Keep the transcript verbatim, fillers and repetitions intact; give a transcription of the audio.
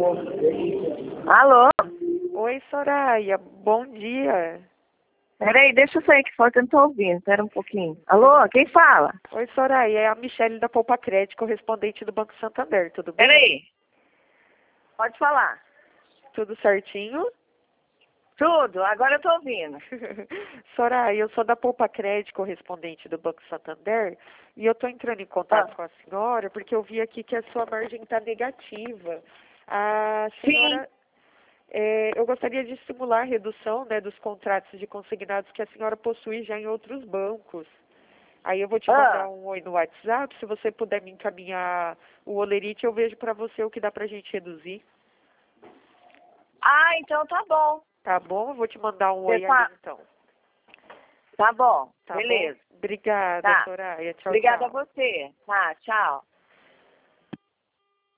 Alô? Oi, Soraya, bom dia. Peraí, deixa eu sair aqui fora que eu não tô ouvindo. Espera um pouquinho. Alô, quem fala? Oi, Soraya, é a Michele da Poupa Crédito, correspondente do Banco Santander, tudo bem? Peraí. Pode falar. Tudo certinho? Tudo, agora eu tô ouvindo. Soraya, eu sou da Poupa Crédito, correspondente do Banco Santander, e eu tô entrando em contato Ah. com a senhora porque eu vi aqui que a sua margem está negativa. A senhora... Sim. É, eu gostaria de estimular a redução, né, dos contratos de consignados que a senhora possui já em outros bancos. Aí eu vou te mandar Ah. um oi no WhatsApp, se você puder me encaminhar o Olerite, eu vejo para você o que dá pra gente reduzir. Ah, então tá bom. Tá bom? Eu vou te mandar um Você oi tá... ali então. Tá bom, Tá beleza. bom? Obrigada, Tá. Soraya. Tchau, Obrigada a tchau. você. Tá, tchau.